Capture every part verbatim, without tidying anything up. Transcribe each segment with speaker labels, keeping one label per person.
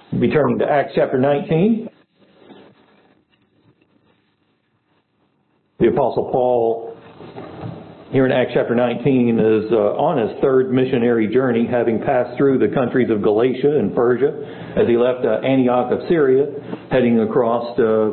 Speaker 1: We'll be turning to Acts chapter nineteen. The Apostle Paul, here in Acts chapter nineteen, is uh, on his third missionary journey, having passed through the countries of Galatia and Persia, as he left uh, Antioch of Syria, heading across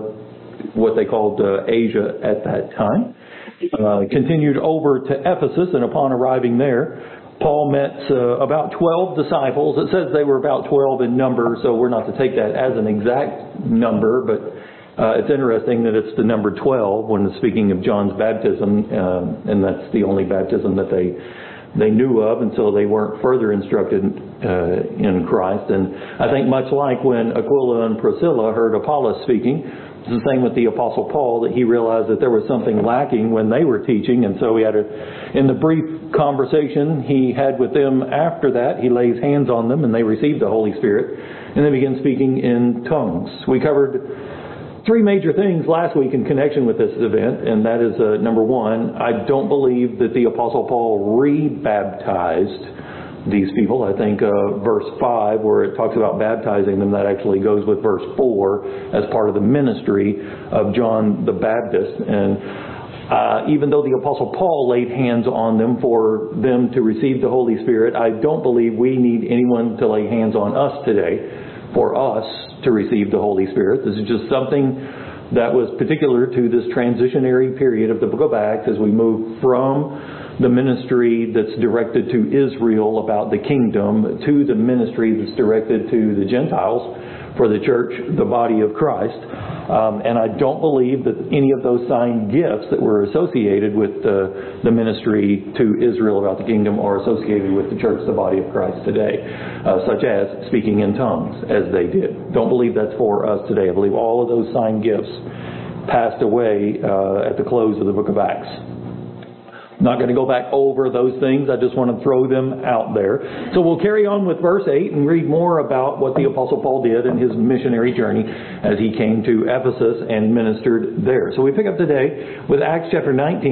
Speaker 1: uh, what they called uh, Asia at that time. Uh, continued over to Ephesus, and upon arriving there, Paul met uh, about twelve disciples. It says they were about twelve in number, so we're not to take that as an exact number, but uh, it's interesting that it's the number twelve when speaking of John's baptism, uh, and that's the only baptism that they they knew of until they weren't further instructed uh, in Christ. And I think much like when Aquila and Priscilla heard Apollos speaking, it's the same with the Apostle Paul, that he realized that there was something lacking when they were teaching, and so he had a, in the brief conversation he had with them after that, he lays hands on them and they received the Holy Spirit, and they begin speaking in tongues. We covered three major things last week in connection with this event, and that is, uh, number one, I don't believe that the Apostle Paul re-baptized these people. I think uh, verse five, where it talks about baptizing them, that actually goes with verse four as part of the ministry of John the Baptist. And uh, even though the Apostle Paul laid hands on them for them to receive the Holy Spirit, I don't believe we need anyone to lay hands on us today for us to receive the Holy Spirit. This is just something that was particular to this transitionary period of the book of Acts as we move from the ministry that's directed to Israel about the kingdom to the ministry that's directed to the Gentiles for the church, the body of Christ. Um, and I don't believe that any of those sign gifts that were associated with the, the ministry to Israel about the kingdom are associated with the church, the body of Christ today, uh, such as speaking in tongues, as they did. Don't believe that's for us today. I believe all of those sign gifts passed away uh, at the close of the book of Acts. Not going to go back over those things. I just want to throw them out there. So we'll carry on with verse eight and read more about what the Apostle Paul did in his missionary journey as he came to Ephesus and ministered there. So we pick up today with Acts chapter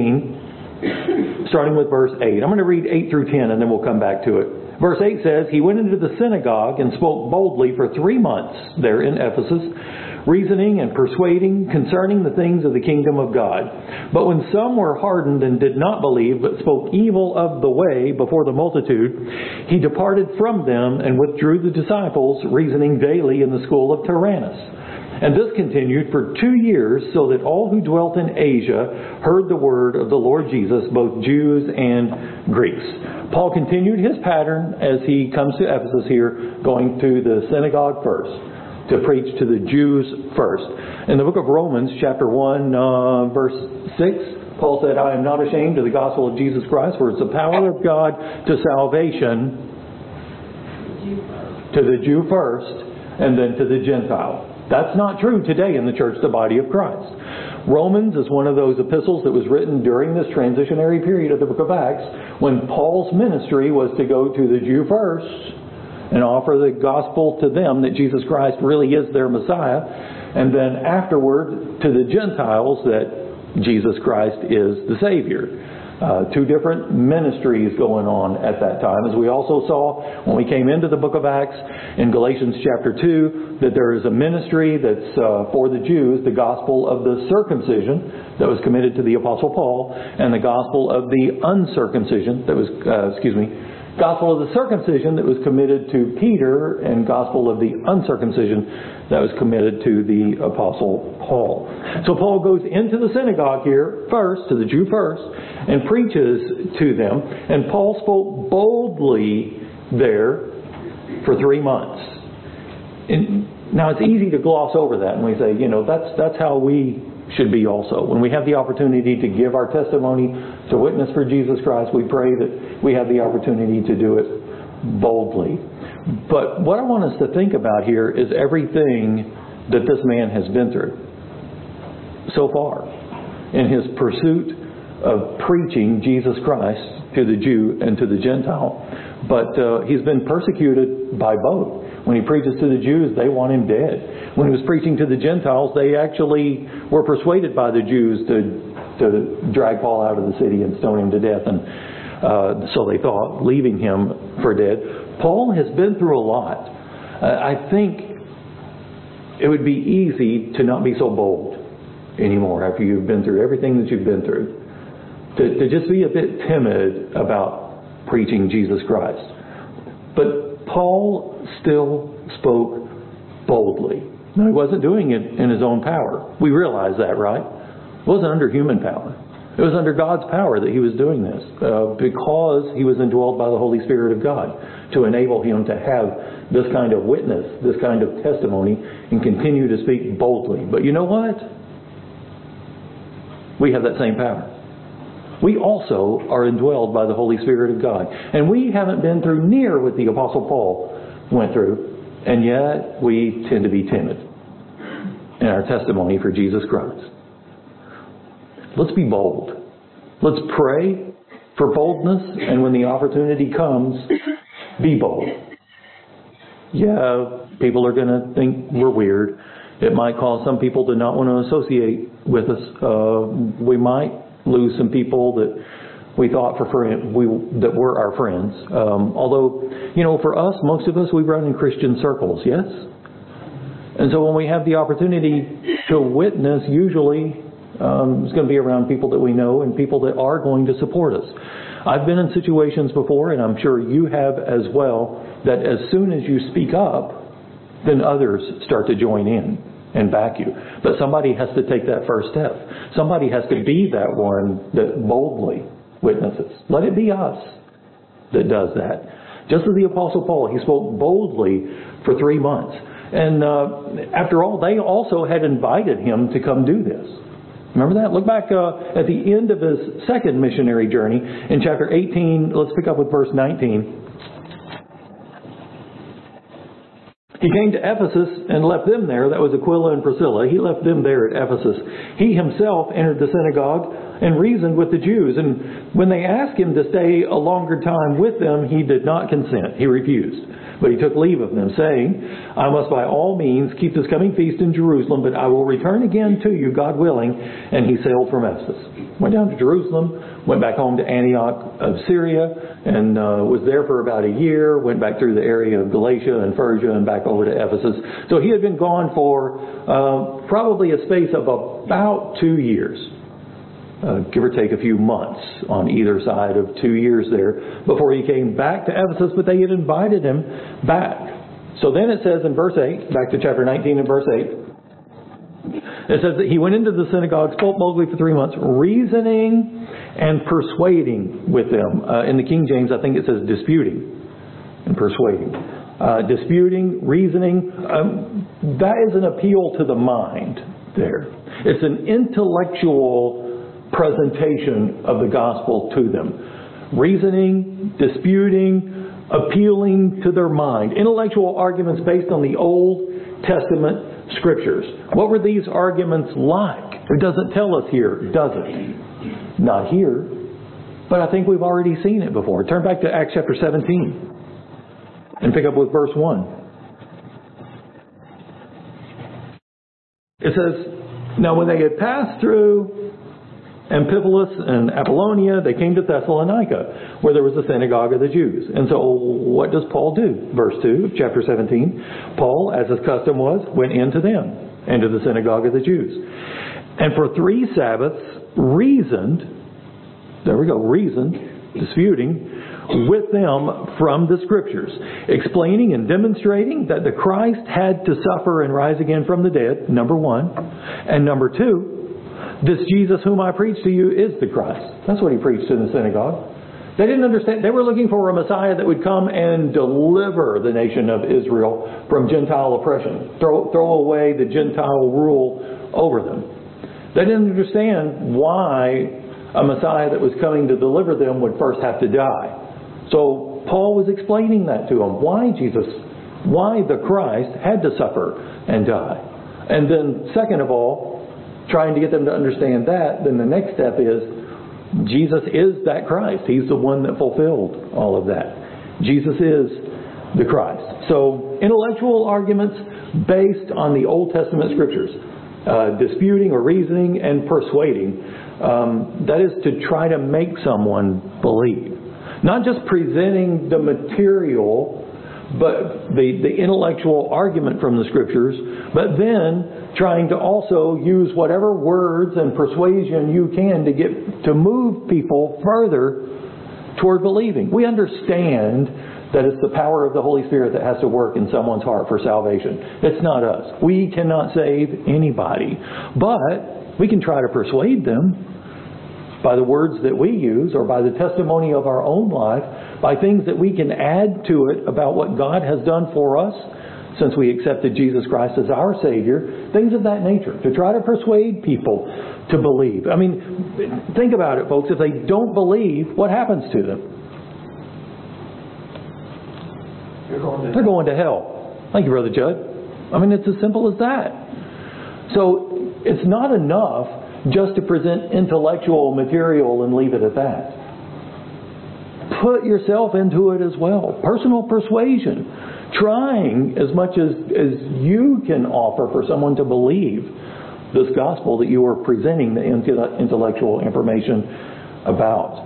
Speaker 1: nineteen, starting with verse eight. I'm going to read eight through ten and then we'll come back to it. Verse eight says, "He went into the synagogue and spoke boldly for three months there in Ephesus, reasoning and persuading concerning the things of the kingdom of God. But when some were hardened and did not believe, but spoke evil of the way before the multitude, he departed from them and withdrew the disciples, reasoning daily in the school of Tyrannus. And this continued for two years, so that all who dwelt in Asia heard the word of the Lord Jesus, both Jews and Greeks." Paul continued his pattern as he comes to Ephesus here, going to the synagogue first, to preach to the Jews first. In the book of Romans, chapter one, uh, verse six, Paul said, "I am not ashamed of the gospel of Jesus Christ, for it's the power of God to salvation to the Jew first, and then to the Gentile." That's not true today in the church, the body of Christ. Romans is one of those epistles that was written during this transitionary period of the book of Acts, when Paul's ministry was to go to the Jew first and offer the gospel to them that Jesus Christ really is their Messiah, and then afterward to the Gentiles that Jesus Christ is the Savior. Uh, two different ministries going on at that time. As we also saw when we came into the book of Acts in Galatians chapter two, that there is a ministry that's uh, for the Jews, the gospel of the circumcision that was committed to the Apostle Paul, and the gospel of the uncircumcision that was, uh, excuse me, gospel of the circumcision that was committed to Peter, and gospel of the uncircumcision that was committed to the Apostle Paul. So Paul goes into the synagogue here first, to the Jew first, and preaches to them. And Paul spoke boldly there for three months. And now it's easy to gloss over that, and we say, you know, that's that's how we should be also. When we have the opportunity to give our testimony, to witness for Jesus Christ, we pray that we have the opportunity to do it boldly. But what I want us to think about here is everything that this man has been through so far in his pursuit of preaching Jesus Christ to the Jew and to the Gentile. But uh, he's been persecuted by both. When he preaches to the Jews, they want him dead. When he was preaching to the Gentiles, they actually were persuaded by the Jews to to drag Paul out of the city and stone him to death. And uh, so they thought, leaving him for dead. Paul has been through a lot. Uh, I think it would be easy to not be so bold anymore after you've been through everything that you've been through. To, to just be a bit timid about preaching Jesus Christ. But Paul still spoke boldly. No, he wasn't doing it in his own power. We realize that, right? It wasn't under human power. It was under God's power that he was doing this, uh, because he was indwelled by the Holy Spirit of God to enable him to have this kind of witness, this kind of testimony, and continue to speak boldly. But you know what? We have that same power. We also are indwelled by the Holy Spirit of God. And we haven't been through near what the Apostle Paul went through, and yet we tend to be timid in our testimony for Jesus Christ. Let's be bold. Let's pray for boldness, and when the opportunity comes, be bold. Yeah, people are going to think we're weird. It might cause some people to not want to associate with us. Uh, we might lose some people that we thought for friend, we that were our friends. Um, although, you know, for us, most of us, we run in Christian circles, yes? And so when we have the opportunity to witness, usually um, it's going to be around people that we know and people that are going to support us. I've been in situations before, and I'm sure you have as well, that as soon as you speak up, then others start to join in and back you. But somebody has to take that first step. Somebody has to be that one that boldly witnesses. Let it be us that does that. Just as the Apostle Paul, he spoke boldly for three months. And uh, after all, they also had invited him to come do this. Remember that? Look back uh, at the end of his second missionary journey in chapter eighteen. Let's pick up with verse nineteen. He came to Ephesus and left them there. That was Aquila and Priscilla. He left them there at Ephesus. He himself entered the synagogue and reasoned with the Jews. And when they asked him to stay a longer time with them, he did not consent. He refused. But he took leave of them, saying, I must by all means keep this coming feast in Jerusalem, but I will return again to you, God willing. And he sailed from Ephesus. Went down to Jerusalem, went back home to Antioch of Syria, and uh, was there for about a year, went back through the area of Galatia and Persia and back over to Ephesus. So he had been gone for uh, probably a space of about two years. Uh, give or take a few months on either side of two years there before he came back to Ephesus, but they had invited him back. So then it says in verse eight, back to chapter nineteen and verse eight, it says that he went into the synagogue, spoke boldly for three months, reasoning and persuading with them. Uh, in the King James, I think it says disputing and persuading. Uh, disputing, reasoning, um, that is an appeal to the mind there. It's an intellectual presentation of the gospel to them. Reasoning, disputing, appealing to their mind. Intellectual arguments based on the Old Testament scriptures. What were these arguments like? It doesn't tell us here, does it? Not here. But I think we've already seen it before. Turn back to Acts chapter seventeen and pick up with verse one. It says, now when they had passed through Amphipolis and Apollonia, they came to Thessalonica, where there was a synagogue of the Jews. And so what does Paul do? Verse two of chapter seventeen. Paul, as his custom was, went into them, into the synagogue of the Jews. And for three Sabbaths reasoned, there we go, reasoned, disputing, with them from the Scriptures, explaining and demonstrating that the Christ had to suffer and rise again from the dead, number one. And number two, this Jesus whom I preach to you is the Christ. That's what he preached in the synagogue. They didn't understand. They were looking for a Messiah that would come and deliver the nation of Israel from Gentile oppression. Throw, throw away the Gentile rule over them. They didn't understand why a Messiah that was coming to deliver them would first have to die. So Paul was explaining that to them. Why Jesus, why the Christ had to suffer and die. And then second of all, trying to get them to understand that, then the next step is Jesus is that Christ. He's the one that fulfilled all of that. Jesus is the Christ. So intellectual arguments based on the Old Testament scriptures, uh, disputing or reasoning and persuading, um, that is to try to make someone believe. Not just presenting the material, but the, the intellectual argument from the Scriptures, but then trying to also use whatever words and persuasion you can to get to move people further toward believing. We understand that it's the power of the Holy Spirit that has to work in someone's heart for salvation. It's not us. We cannot save anybody. But we can try to persuade them by the words that we use or by the testimony of our own life, by things that we can add to it about what God has done for us since we accepted Jesus Christ as our Savior, things of that nature, to try to persuade people to believe. I mean, think about it, folks. If they don't believe, what happens to them? Going They're going to hell. Thank you, Brother Judd. I mean, it's as simple as that. So it's not enough just to present intellectual material and leave it at that. Put yourself into it as well. Personal persuasion. Trying as much as, as you can offer for someone to believe this gospel that you are presenting the intellectual information about.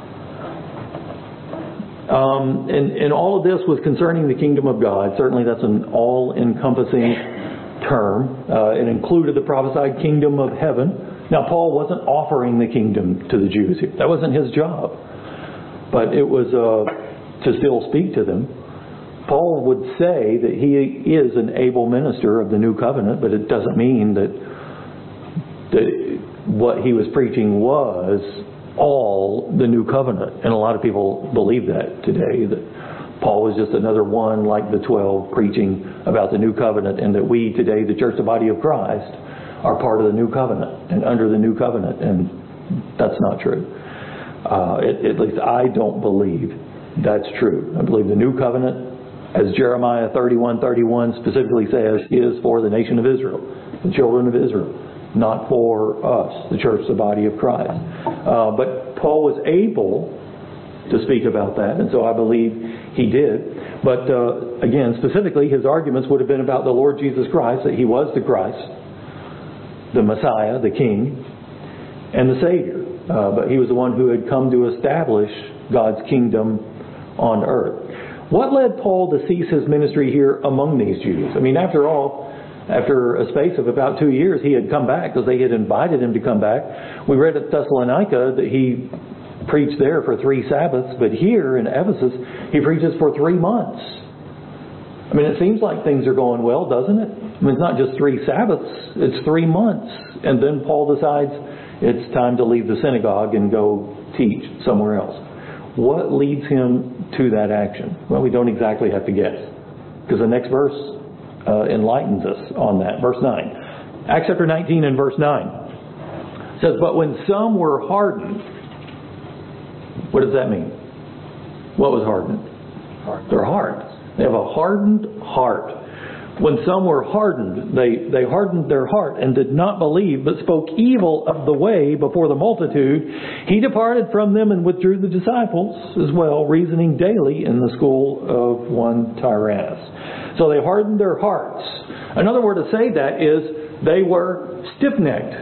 Speaker 1: Um, and, and all of this was concerning the kingdom of God. Certainly that's an all-encompassing term. Uh, it included the prophesied kingdom of heaven. Now, Paul wasn't offering the kingdom to the Jews here. That wasn't his job. But it was uh, to still speak to them. Paul would say that he is an able minister of the new covenant, but it doesn't mean that, that what he was preaching was all the new covenant. And a lot of people believe that today, that Paul was just another one like the twelve preaching about the new covenant, and that we today, the church, the body of Christ, are part of the new covenant and under the new covenant. And that's not true. Uh, at, at least I don't believe that's true. I believe the new covenant, as Jeremiah thirty-one thirty-one specifically says, is for the nation of Israel, the children of Israel, not for us, the church, the body of Christ. Uh, but Paul was able to speak about that, and so I believe he did. But uh, again, specifically, his arguments would have been about the Lord Jesus Christ, that he was the Christ, the Messiah, the King, and the Savior. Uh, but he was the one who had come to establish God's kingdom on earth. What led Paul to cease his ministry here among these Jews? I mean, after all, after a space of about two years, he had come back because they had invited him to come back. We read at Thessalonica that he preached there for three Sabbaths, but here in Ephesus, he preaches for three months. I mean, it seems like things are going well, doesn't it? I mean, it's not just three Sabbaths, it's three months. And then Paul decides it's time to leave the synagogue and go teach somewhere else. What leads him to that action? Well, we don't exactly have to guess, because the next verse uh, enlightens us on that. Verse nine. Acts chapter nineteen and verse nine says, "But when some were hardened," what does that mean? What was hardened? Heart. Their heart. They have a hardened heart. When some were hardened, they, they hardened their heart and did not believe, but spoke evil of the way before the multitude. He departed from them and withdrew the disciples as well, reasoning daily in the school of one Tyrannus. So they hardened their hearts. Another word to say that is they were stiff-necked.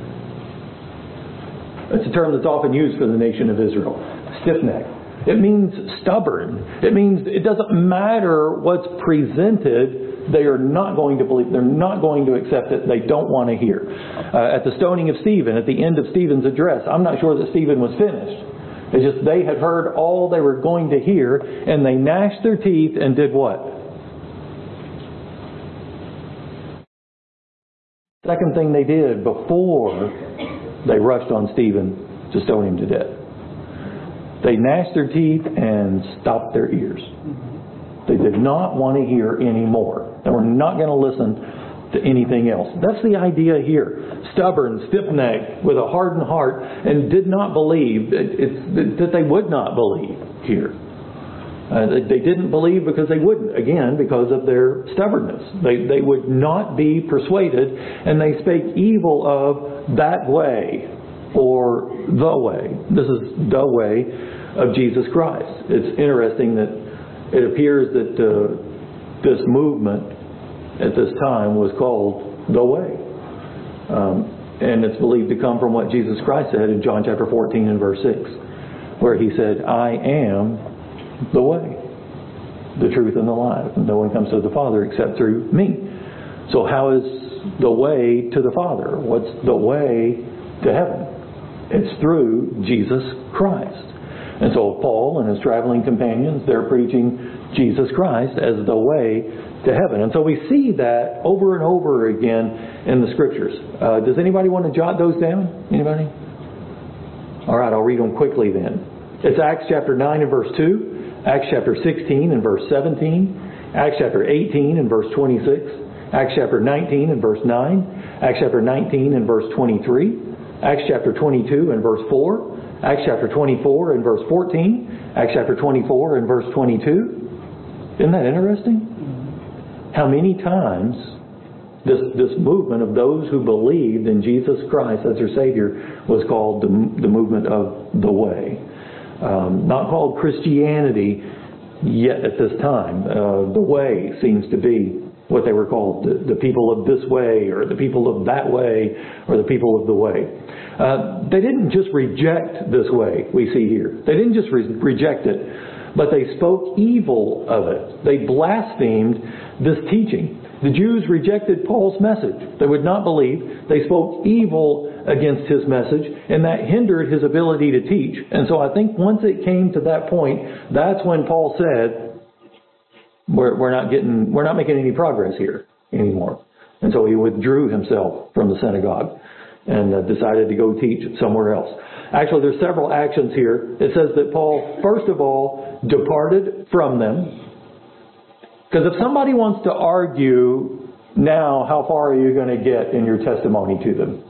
Speaker 1: That's a term that's often used for the nation of Israel. Stiff-necked. It means stubborn. It means it doesn't matter what's presented. They are not going to believe. They're not going to accept it. They don't want to hear. Uh, at the stoning of Stephen, at the end of Stephen's address, I'm not sure that Stephen was finished. It's just they had heard all they were going to hear, and they gnashed their teeth and did what? Second thing they did before they rushed on Stephen to stone him to death. They gnashed their teeth and stopped their ears. They did not want to hear any more. They were not going to listen to anything else. That's the idea here. Stubborn, stiff-necked, with a hardened heart, and did not believe. It's, that they would not believe here. Uh, they didn't believe because they wouldn't. Again, because of their stubbornness. They, they would not be persuaded, and they spake evil of that way, or the way. This is the way of Jesus Christ. It's interesting that it appears that uh, this movement at this time was called the Way. Um, and it's believed to come from what Jesus Christ said in John chapter fourteen and verse six, where he said, "I am the way." the truth and the life. No one comes to the Father except through me. So how is the way to the Father? What's the way to heaven? It's through Jesus Christ. And so Paul and his traveling companions, they're preaching Jesus Christ as the way to heaven. And so we see that over and over again in the Scriptures. Uh, does anybody want to jot those down? Anybody? All right, I'll read them quickly then. It's Acts chapter nine and verse two, Acts chapter sixteen and verse seventeen, Acts chapter eighteen and verse twenty-six, Acts chapter nineteen and verse nine, Acts chapter nineteen and verse twenty-three, Acts chapter twenty-two and verse four, Acts chapter twenty-four and verse fourteen, Acts chapter twenty-four and verse twenty-two. Isn't that interesting? How many times this, this movement of those who believed in Jesus Christ as their Savior was called the, the movement of the way. Um, not called Christianity yet at this time. Uh, the way seems to be what they were called. The, the people of this way, or the people of that way, or the people of the way. Uh, they didn't just reject this way we see here. They didn't just re- reject it, but they spoke evil of it. They blasphemed this teaching. The Jews rejected Paul's message. They would not believe. They spoke evil against his message, and that hindered his ability to teach. And so I think once it came to that point, that's when Paul said, we're, we're not getting, we're not making any progress here anymore. And so he withdrew himself from the synagogue and uh, decided to go teach somewhere else. Actually, there's several actions here. It says that Paul, first of all, departed from them. Because if somebody wants to argue now, how far are you going to get in your testimony to them?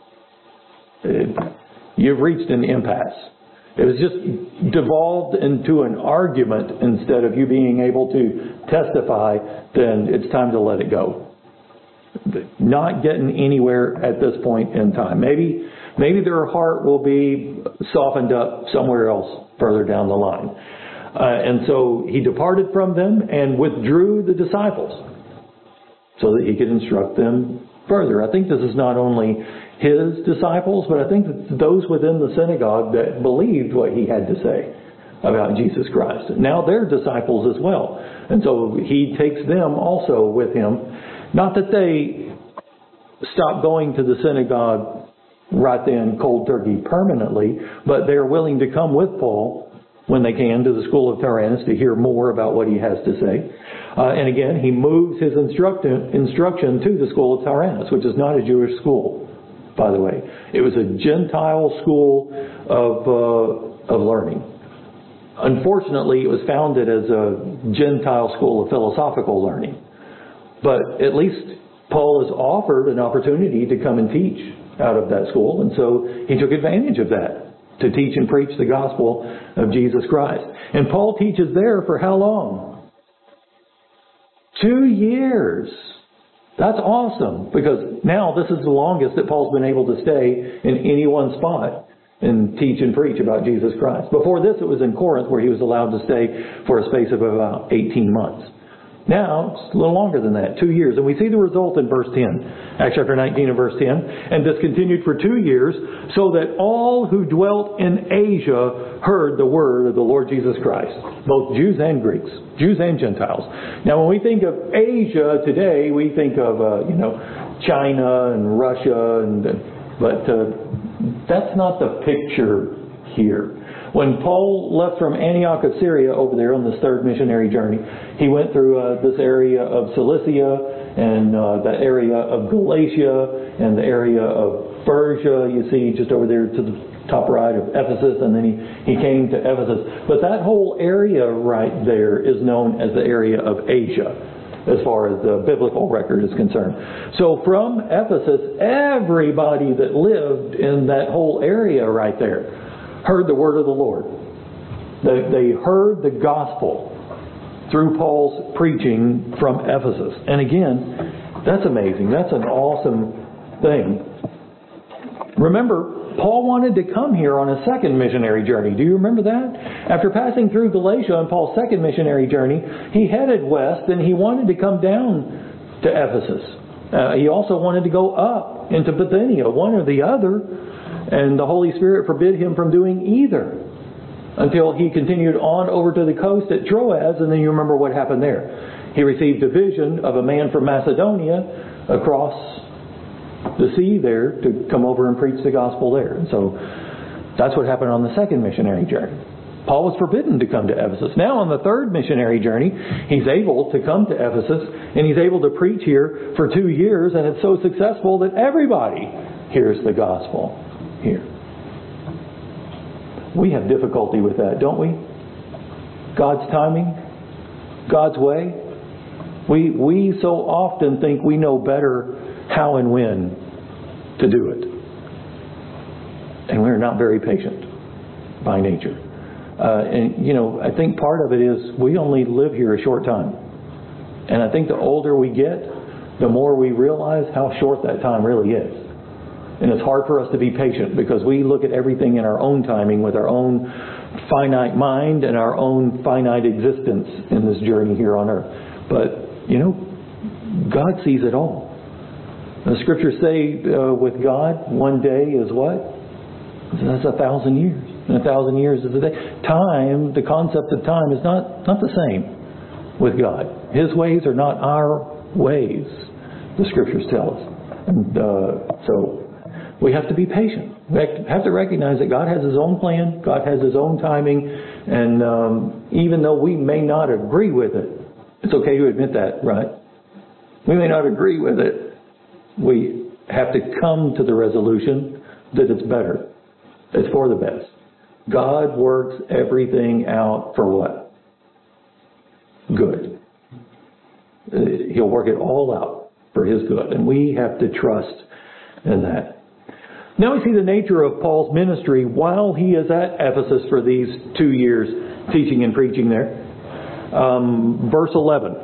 Speaker 1: It, you've reached an impasse. It was just devolved into an argument instead of you being able to testify, then it's time to let it go. Not getting anywhere at this point in time. Maybe maybe their heart will be softened up somewhere else further down the line. Uh, and so he departed from them and withdrew the disciples so that he could instruct them further. I think this is not only his disciples, but I think that those within the synagogue that believed what he had to say about Jesus Christ. Now they're disciples as well. And so he takes them also with him. Not that they stop going to the synagogue right then, cold turkey, permanently, but they're willing to come with Paul when they can to the school of Tyrannus to hear more about what he has to say. Uh, and again, he moves his instruct- instruction to the school of Tyrannus, which is not a Jewish school, by the way. It was a Gentile school of, uh, of learning. Unfortunately, it was founded as a Gentile school of philosophical learning. But at least Paul is offered an opportunity to come and teach out of that school. And so he took advantage of that to teach and preach the gospel of Jesus Christ. And Paul teaches there for how long? Two years. That's awesome, because now this is the longest that Paul's been able to stay in any one spot and teach and preach about Jesus Christ. Before this, it was in Corinth, where he was allowed to stay for a space of about eighteen months. Now, it's a little longer than that, two years. And we see the result in verse ten. Acts chapter nineteen and verse ten. And this continued for two years, so that all who dwelt in Asia heard the word of the Lord Jesus Christ. Both Jews and Greeks. Jews and Gentiles. Now, when we think of Asia today, we think of, uh, you know, China and Russia. and But uh, that's not the picture here. When Paul left from Antioch of Syria over there on this third missionary journey, he went through uh, this area of Cilicia and uh, the area of Galatia and the area of Persia, you see just over there to the top right of Ephesus, and then he, he came to Ephesus. But that whole area right there is known as the area of Asia, as far as the biblical record is concerned. So from Ephesus, everybody that lived in that whole area right there heard the word of the Lord. They, they heard the gospel through Paul's preaching from Ephesus. And again, that's amazing. That's an awesome thing. Remember, Paul wanted to come here on a second missionary journey. Do you remember that? After passing through Galatia on Paul's second missionary journey, he headed west and he wanted to come down to Ephesus. Uh, he also wanted to go up into Bithynia, one or the other. And the Holy Spirit forbid him from doing either. until he continued on over to the coast at Troas, and then you remember what happened there. He received a vision of a man from Macedonia across the sea there to come over and preach the gospel there. And so that's what happened on the second missionary journey. Paul was forbidden to come to Ephesus. Now on the third missionary journey, he's able to come to Ephesus, and he's able to preach here for two years, and it's so successful that everybody hears the gospel here. We have difficulty with that, don't we? God's timing, God's way. We, we so often think we know better how and when to do it. And we're not very patient by nature. Uh, and, you know, I think part of it is we only live here a short time. And I think the older we get, the more we realize how short that time really is. And it's hard for us to be patient because we look at everything in our own timing with our own finite mind and our own finite existence in this journey here on earth. But, you know, God sees it all. The scriptures say uh, with God, one day is what? That's a thousand years. And a thousand years is a day. Time, the concept of time is not, not the same with God. His ways are not our ways, the scriptures tell us. And uh, so we have to be patient. We have to recognize that God has His own plan. God has His own timing. And um, even though we may not agree with it, it's okay to admit that, right? We may not agree with it. We have to come to the resolution that it's better. It's for the best. God works everything out for what? Good. He'll work it all out for His good. And we have to trust in that. Now we see the nature of Paul's ministry while he is at Ephesus for these two years teaching and preaching there. Um, verse eleven.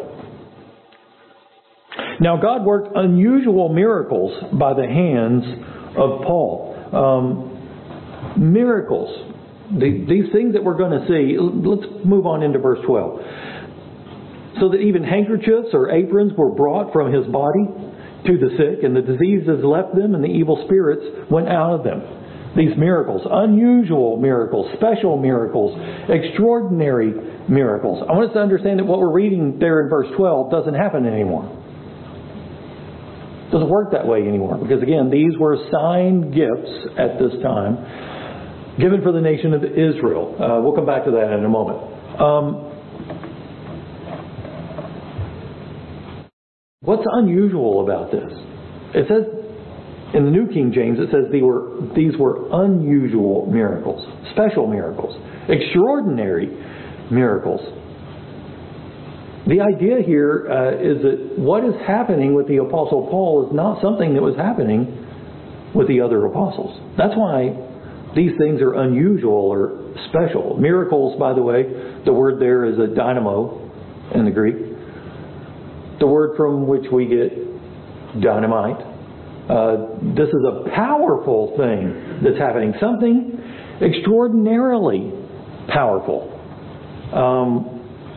Speaker 1: Now God worked unusual miracles by the hands of Paul. Um, miracles. The, these things that we're going to see. Let's move on into verse twelve. So that even handkerchiefs or aprons were brought from his body to the sick, and the diseases left them, and the evil spirits went out of them. These miracles, unusual miracles, special miracles, extraordinary miracles. I want us to understand that what we're reading there in verse twelve doesn't happen anymore. It doesn't work that way anymore. Because again, these were sign gifts at this time given for the nation of Israel. Uh, we'll come back to that in a moment. Um, what's unusual about this? It says in the New King James, it says they were, these were unusual miracles, special miracles, extraordinary miracles. The idea here uh, is that what is happening with the Apostle Paul is not something that was happening with the other apostles. That's why these things are unusual or special. Miracles, by the way, the word there is a dynamo in the Greek. The word from which we get dynamite. Uh, this is a powerful thing that's happening. Something extraordinarily powerful. Um,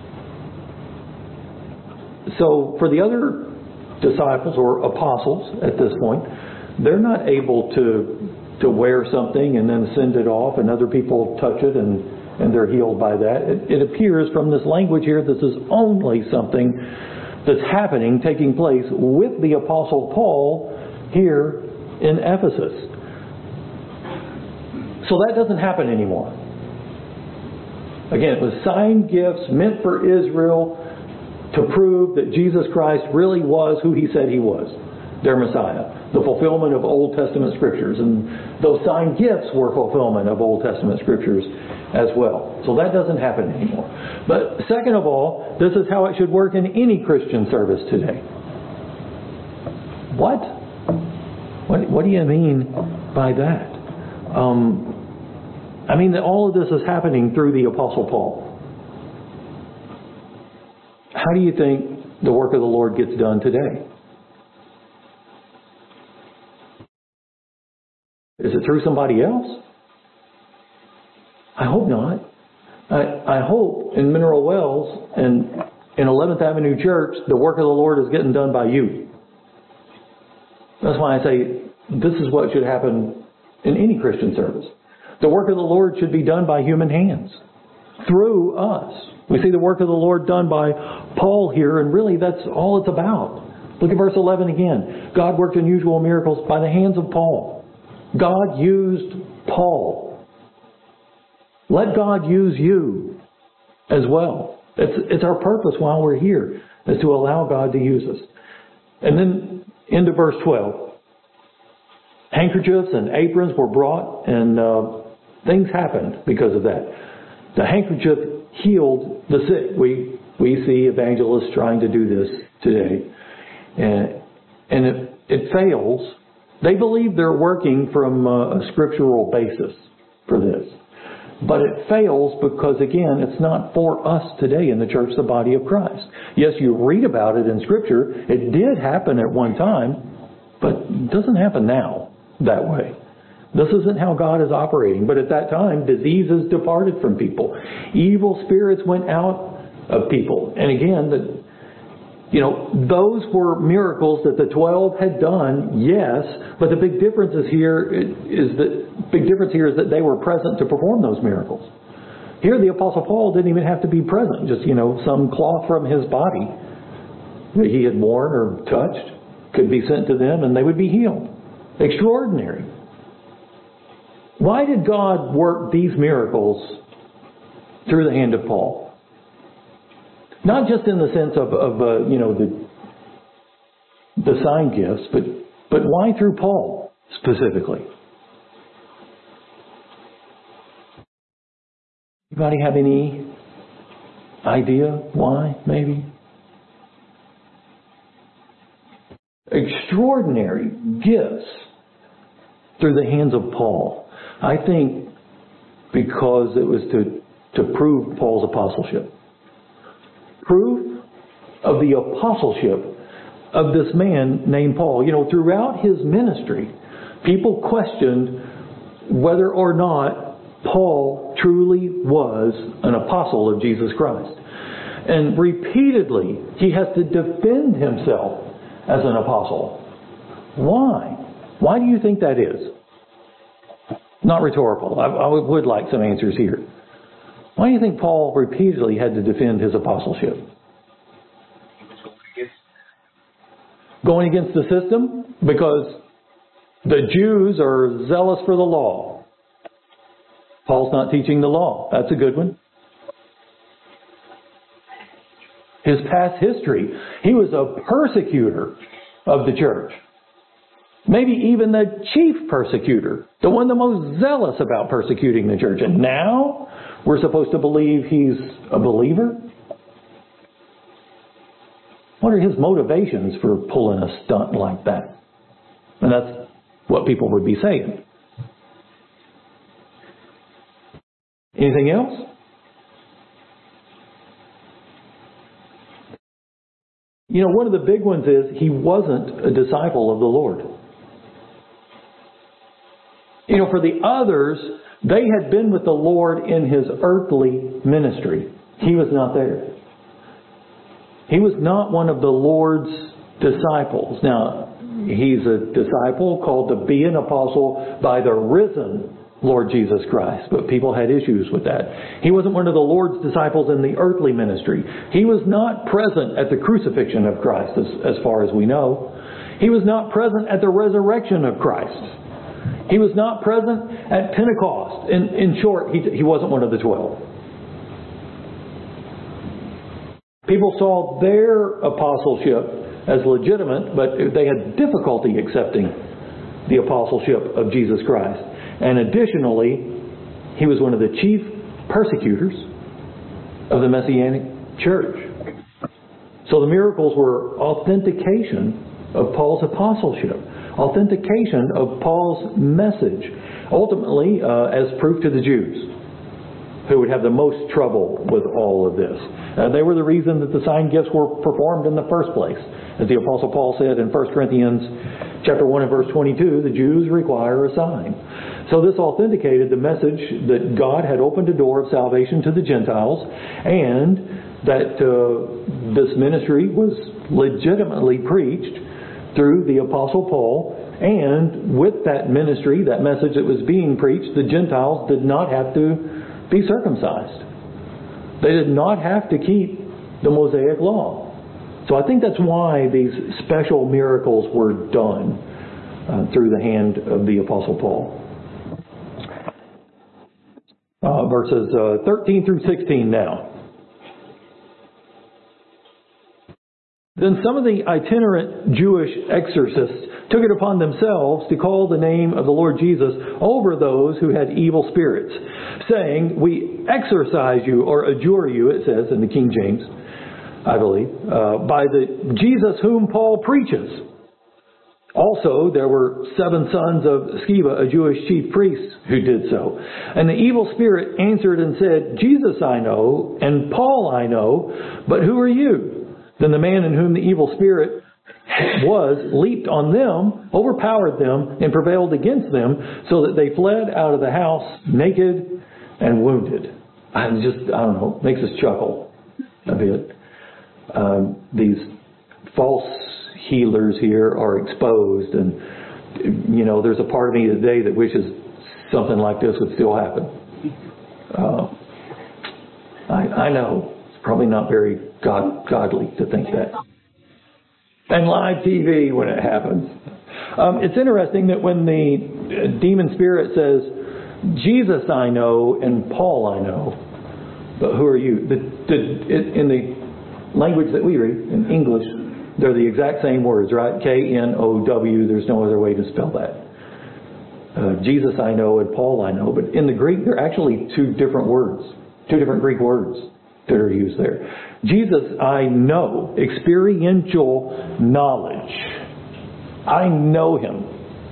Speaker 1: so for the other disciples or apostles at this point, they're not able to to wear something and then send it off and other people touch it and, and they're healed by that. It, it appears from this language here this is only something that's happening, taking place with the Apostle Paul here in Ephesus. So that doesn't happen anymore. Again, it was sign gifts meant for Israel to prove that Jesus Christ really was who He said He was, their Messiah. The fulfillment of Old Testament Scriptures. And those sign gifts were fulfillment of Old Testament Scriptures as well. So that doesn't happen anymore. But second of all, this is how it should work in any Christian service today. What? What, what do you mean by that? Um, I mean that all of this is happening through the Apostle Paul. How do you think the work of the Lord gets done today? Is it through somebody else? I hope not. I, I hope in Mineral Wells and in eleventh Avenue Church, the work of the Lord is getting done by you. That's why I say this is what should happen in any Christian service. The work of the Lord should be done by human hands, through us. We see the work of the Lord done by Paul here, and really that's all it's about. Look at verse eleven again. God worked unusual miracles by the hands of Paul. God used Paul. Let God use you as well. It's, it's our purpose while we're here, is to allow God to use us. And then into verse twelve. Handkerchiefs and aprons were brought, and uh, things happened because of that. The handkerchief healed the sick. We we see evangelists trying to do this today. And, and it, it fails. They believe they're working from a scriptural basis for this. But it fails because, again, it's not for us today in the church, the body of Christ. Yes, you read about it in Scripture. It did happen at one time, but it doesn't happen now that way. This isn't how God is operating. But at that time, diseases departed from people. Evil spirits went out of people. And again, the, you know, those were miracles that the twelve had done, yes. But the big difference is here is that big difference here is that they were present to perform those miracles. Here, the Apostle Paul didn't even have to be present. Just, you know, some cloth from his body that he had worn or touched could be sent to them, and they would be healed. Extraordinary. Why did God work these miracles through the hand of Paul? Not just in the sense of, of uh, you know, the the sign gifts, but but why through Paul specifically? Anybody have any idea why? Maybe extraordinary gifts through the hands of Paul. I think because it was to to prove Paul's apostleship. Proof of the apostleship of this man named Paul. You know, throughout his ministry, people questioned whether or not Paul truly was an apostle of Jesus Christ. And repeatedly, he has to defend himself as an apostle. Why? Why do you think that is? Not rhetorical. I, I would like some answers here. Why do you think Paul repeatedly had to defend his apostleship? Going against the system? Because the Jews are zealous for the law. Paul's not teaching the law. That's a good one. His past history. He was a persecutor of the church. Maybe even the chief persecutor. The one the most zealous about persecuting the church. And now we're supposed to believe he's a believer? What are his motivations for pulling a stunt like that? And that's what people would be saying. Anything else? You know, one of the big ones is he wasn't a disciple of the Lord. You know, for the others, they had been with the Lord in his earthly ministry. He was not there. He was not one of the Lord's disciples. Now, he's a disciple called to be an apostle by the risen Lord Jesus Christ. But people had issues with that. He wasn't one of the Lord's disciples in the earthly ministry. He was not present at the crucifixion of Christ, as, as far as we know. He was not present at the resurrection of Christ. He was not present at Pentecost. In, in short, he, he wasn't one of the twelve. People saw their apostleship as legitimate, but they had difficulty accepting the apostleship of Jesus Christ. And additionally, he was one of the chief persecutors of the Messianic church. So the miracles were authentication of Paul's apostleship. Authentication of Paul's message. Ultimately, uh, as proof to the Jews, who would have the most trouble with all of this. Uh, they were the reason that the sign gifts were performed in the first place. As the Apostle Paul said in First Corinthians chapter one and verse twenty-two, the Jews require a sign. So this authenticated the message that God had opened a door of salvation to the Gentiles, and that uh, this ministry was legitimately preached through the Apostle Paul And with that ministry, that message that was being preached, the Gentiles did not have to be circumcised. They did not have to keep the Mosaic law. So I think that's why these special miracles were done uh, through the hand of the Apostle Paul. Uh, verses uh, thirteen through sixteen now. Then some of the itinerant Jewish exorcists took it upon themselves to call the name of the Lord Jesus over those who had evil spirits, saying, "We exorcise you," or adjure you, it says in the King James, I believe, uh, by the Jesus whom Paul preaches. Also, there were seven sons of Sceva, a Jewish chief priest, who did so. And the evil spirit answered and said, "Jesus I know, and Paul I know, but who are you?" Then the man in whom the evil spirit was leaped on them, overpowered them, and prevailed against them, so that they fled out of the house naked and wounded. I just, I don't know, makes us chuckle a bit. Um, these false healers here are exposed, and you know, there's a part of me today that wishes something like this would still happen. Uh, I, I know it's probably not very God, godly to think that. And live T V when it happens. Um, it's interesting that when the demon spirit says, "Jesus I know and Paul I know, but who are you?" The, the, in the language that we read, in English, they're the exact same words, right? K N O W, there's no other way to spell that. Uh, Jesus I know and Paul I know. But in the Greek, they're actually two different words. Two different Greek words that are used there. Jesus I know, experiential knowledge. I know him.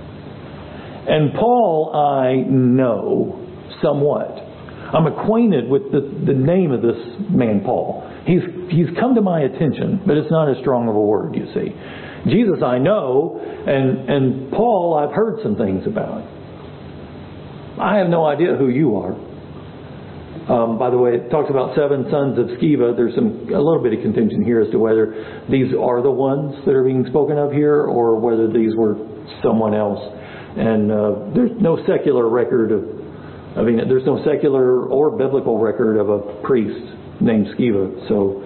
Speaker 1: And Paul I know somewhat. I'm acquainted with the, the name of this man Paul. He's he's come to my attention, but it's not as strong of a word, you see. Jesus I know, and, and Paul I've heard some things about. I have no idea who you are. Um, by the way, it talks about seven sons of Sceva. There's some a little bit of contention here as to whether these are the ones that are being spoken of here, or whether these were someone else. And uh, there's no secular record of, I mean, there's no secular or biblical record of a priest named Sceva. So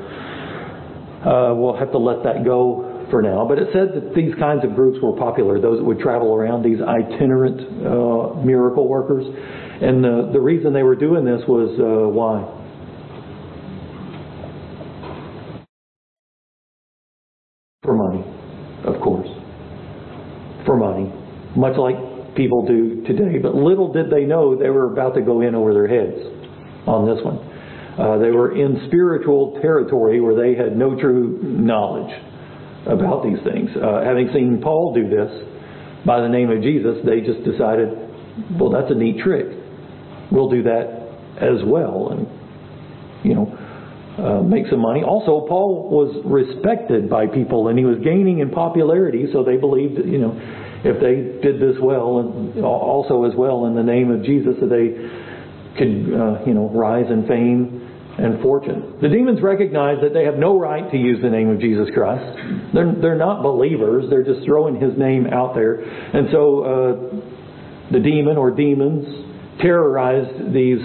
Speaker 1: uh, we'll have to let that go for now. But it said that these kinds of groups were popular, those that would travel around, these itinerant uh, miracle workers. And the, the reason they were doing this was uh, why? For money, of course. For money. Much like people do today. But little did they know they were about to go in over their heads on this one. Uh, they were in spiritual territory where they had no true knowledge about these things. Uh, having seen Paul do this by the name of Jesus, they just decided, well, that's a neat trick. We'll do that as well, and you know, uh, make some money. Also, Paul was respected by people, and he was gaining in popularity. So they believed that, you know, if they did this well, and also as well in the name of Jesus, that they could, uh, you know, rise in fame and fortune. The demons recognize that they have no right to use the name of Jesus Christ. They're they're not believers. They're just throwing his name out there, and so uh, the demon or demons terrorized these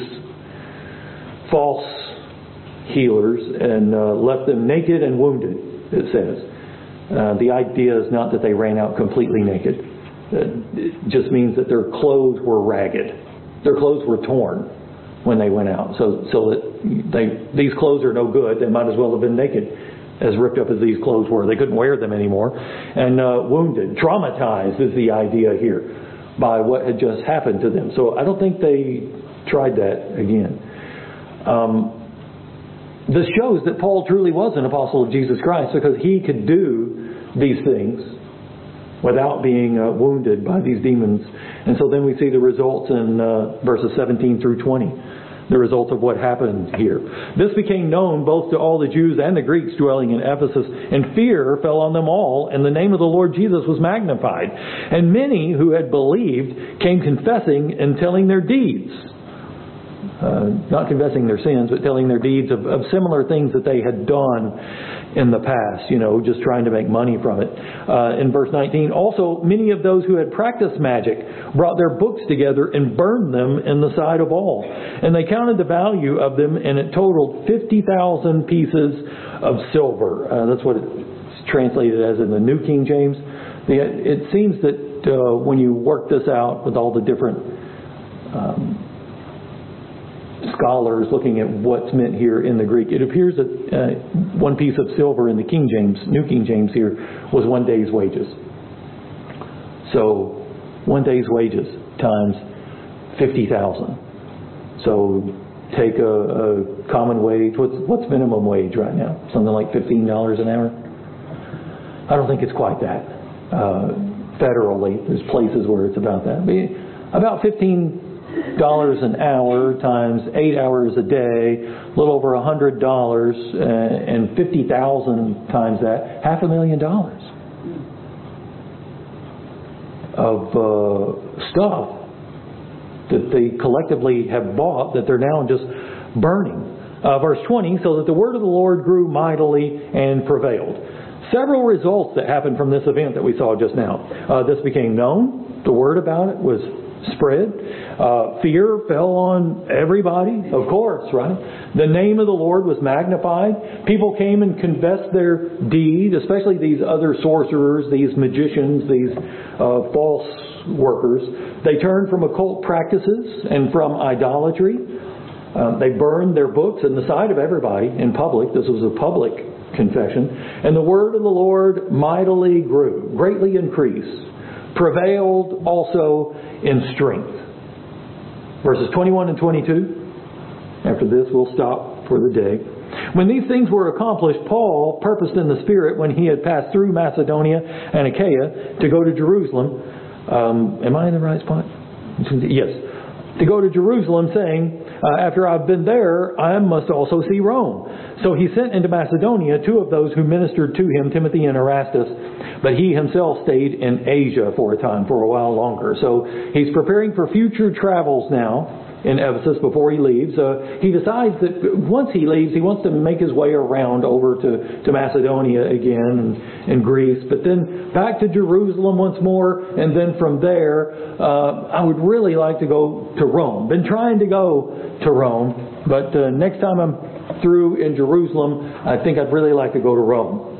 Speaker 1: false healers and uh, left them naked and wounded, it says. Uh, the idea is not that they ran out completely naked. It just means that their clothes were ragged. Their clothes were torn when they went out. So so that they these clothes are no good. They might as well have been naked, as ripped up as these clothes were. They couldn't wear them anymore. And uh, wounded. Traumatized is the idea here, by what had just happened to them. So I don't think they tried that again. Um, this shows that Paul truly was an apostle of Jesus Christ, because he could do these things without being uh, wounded by these demons. And so then we see the results in uh, verses seventeen through twenty. The result of what happened here. This became known both to all the Jews and the Greeks dwelling in Ephesus, and fear fell on them all, and the name of the Lord Jesus was magnified. And many who had believed came confessing and telling their deeds. Uh, not confessing their sins, but telling their deeds of, of similar things that they had done. in the past, you know, just trying to make money from it. Uh, in verse nineteen, also many of those who had practiced magic brought their books together and burned them in the sight of all. And they counted the value of them, and it totaled fifty thousand pieces of silver. Uh, that's what it's translated as in the New King James. The, it seems that uh, when you work this out with all the different um, scholars looking at what's meant here in the Greek, it appears that uh, one piece of silver in the King James, New King James here, was one day's wages. So one day's wages times fifty thousand. So take a, a common wage. What's, what's minimum wage right now? Something like fifteen dollars an hour? I don't think it's quite that. Uh, federally, there's places where it's about that. But about fifteen dollars an hour times eight hours a day, a little over a hundred dollars, uh, and fifty thousand times that, half a million dollars of uh, stuff that they collectively have bought that they're now just burning. Uh, verse twenty, so that the word of the Lord grew mightily and prevailed. Several results that happened from this event that we saw just now. Uh, this became known. The word about it was spread. Uh, fear fell on everybody, of course, right? The name of the Lord was magnified. People came and confessed their deed, especially these other sorcerers, these magicians, these uh, false workers. They turned from occult practices and from idolatry. Um, they burned their books in the sight of everybody in public. This was a public confession. And the word of the Lord mightily grew, greatly increased, prevailed also in strength. Verses twenty-one and twenty-two. After this, we'll stop for the day. When these things were accomplished, Paul purposed in the Spirit, when he had passed through Macedonia and Achaia, to go to Jerusalem. Um, am I in the right spot? Yes. To go to Jerusalem, saying, uh, after I've been there, I must also see Rome. So he sent into Macedonia two of those who ministered to him, Timothy and Erastus, but he himself stayed in Asia for a time, for a while longer. So he's preparing for future travels now in Ephesus before he leaves. Uh, he decides that once he leaves, he wants to make his way around over to, to Macedonia again and, and Greece, but then back to Jerusalem once more, and then from there, uh, I would really like to go to Rome. Been trying to go to Rome, but uh, next time I'm through in Jerusalem, I think I'd really like to go to Rome.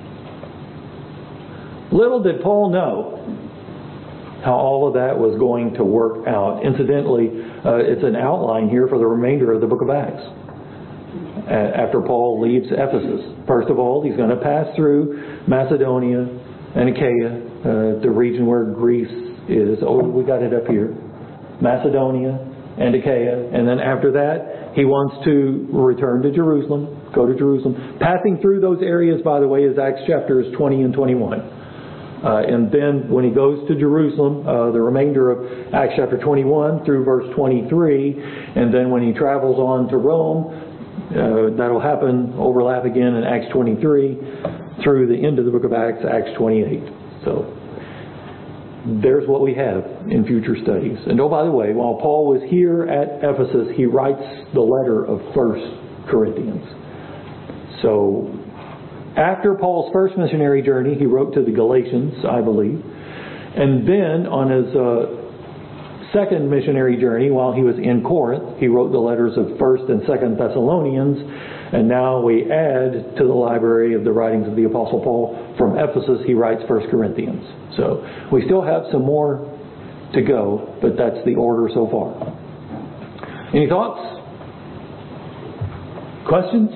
Speaker 1: Little did Paul know how all of that was going to work out. Incidentally, uh, it's an outline here for the remainder of the book of Acts. Uh, after Paul leaves Ephesus, first of all, he's going to pass through Macedonia and Achaia, uh, the region where Greece is. Oh, we got it up here. Macedonia and Achaia. And then after that, he wants to return to Jerusalem, go to Jerusalem. Passing through those areas, by the way, is Acts chapters twenty and twenty-one. Uh, and then when he goes to Jerusalem, uh, the remainder of Acts chapter twenty-one through verse twenty-three, and then when he travels on to Rome, uh, that'll happen, overlap again in Acts twenty-three through the end of the book of Acts, Acts twenty-eight. So there's what we have in future studies. And oh, by the way, while Paul was here at Ephesus, he writes the letter of First Corinthians. So after Paul's first missionary journey, he wrote to the Galatians, I believe. And then on his uh, second missionary journey, while he was in Corinth, he wrote the letters of First and Second Thessalonians. And now we add to the library of the writings of the Apostle Paul from Ephesus, he writes First Corinthians. So we still have some more to go, but that's the order so far. Any thoughts? Questions?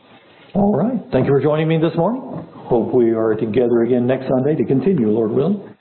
Speaker 1: All right. Thank you for joining me this morning. Hope we are together again next Sunday to continue, Lord willing.